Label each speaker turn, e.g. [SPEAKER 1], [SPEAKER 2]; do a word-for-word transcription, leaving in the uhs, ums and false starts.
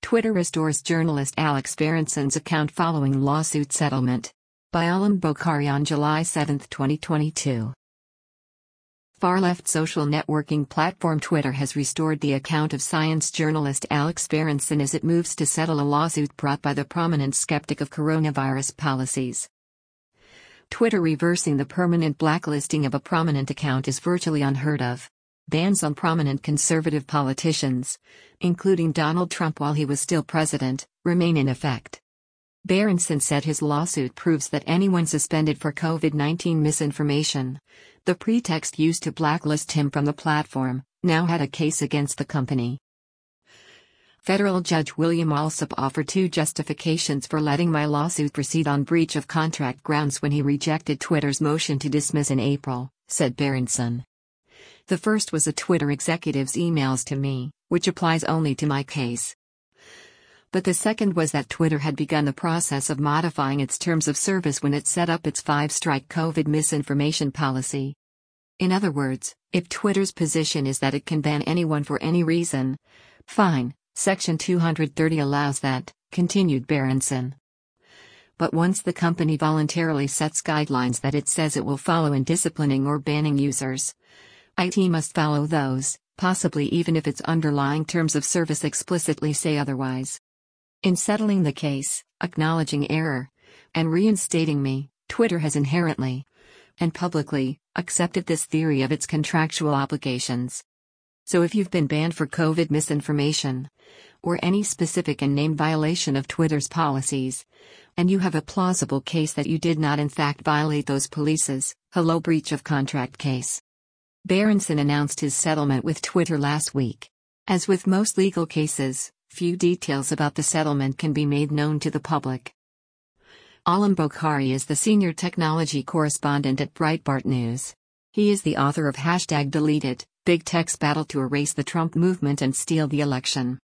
[SPEAKER 1] Twitter restores journalist Alex Berenson's account following lawsuit settlement. By Alam Bokhari on July seventh, twenty twenty-two. Far-left social networking platform Twitter has restored the account of science journalist Alex Berenson as it moves to settle a lawsuit brought by the prominent skeptic of coronavirus policies. Twitter reversing the permanent blacklisting of a prominent account is virtually unheard of. Bans on prominent conservative politicians, including Donald Trump while he was still president, remain in effect. Berenson said his lawsuit proves that anyone suspended for COVID nineteen misinformation, the pretext used to blacklist him from the platform, now had a case against the company. Federal Judge William Alsup offered two justifications for letting my lawsuit proceed on breach of contract grounds when he rejected Twitter's motion to dismiss in April, said Berenson. The first was a Twitter executive's emails to me, which applies only to my case. But the second was that Twitter had begun the process of modifying its terms of service when it set up its five-strike COVID misinformation policy. In other words, if Twitter's position is that it can ban anyone for any reason, fine, Section two thirty allows that, continued Berenson. But once the company voluntarily sets guidelines that it says it will follow in disciplining or banning users, I T must follow those, possibly even if its underlying terms of service explicitly say otherwise. In settling the case, acknowledging error, and reinstating me, Twitter has inherently, and publicly, accepted this theory of its contractual obligations. So if you've been banned for COVID misinformation, or any specific and named violation of Twitter's policies, and you have a plausible case that you did not in fact violate those policies, hello breach of contract case. Berenson announced his settlement with Twitter last week. As with most legal cases, few details about the settlement can be made known to the public. Alam Bokhari is the senior technology correspondent at Breitbart News. He is the author of Hashtag Deleted, Big Tech's Battle to Erase the Trump Movement and Steal the Election.